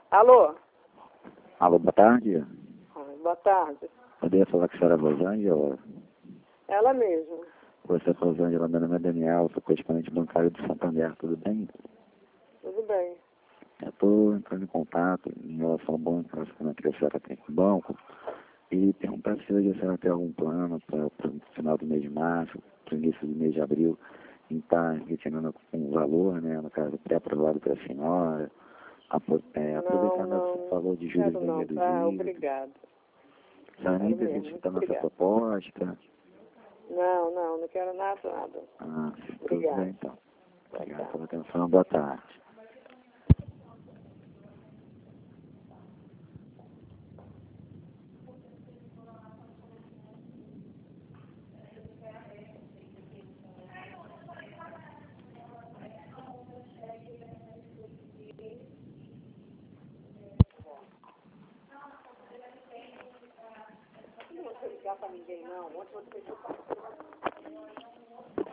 Alô? Alô, boa tarde. Boa tarde. Poderia falar com a senhora Rosângela? Ela mesma. Você é Rosângela, meu nome é Daniel, sou correspondente bancário do Santander, tudo bem? Tudo bem. Eu estou entrando em contato em relação ao banco, relacionamento que a senhora tem com o banco, e perguntar se hoje a senhora tem algum plano para o final do mês de março, para o início do mês de abril, em estar retirando um valor, né, no caso pré-aprovado pela senhora, aproveitando o valor de juros Quero bem não, reduzido. tá? Obrigado. A senhora nem Quero deseja mesmo, escutar nossa obrigada. proposta. Não quero nada. Ah, tudo Obrigada. bem então. Boa Obrigado tarde. pela atenção, boa tarde. Não vou ligar para ninguém, não. Ontem você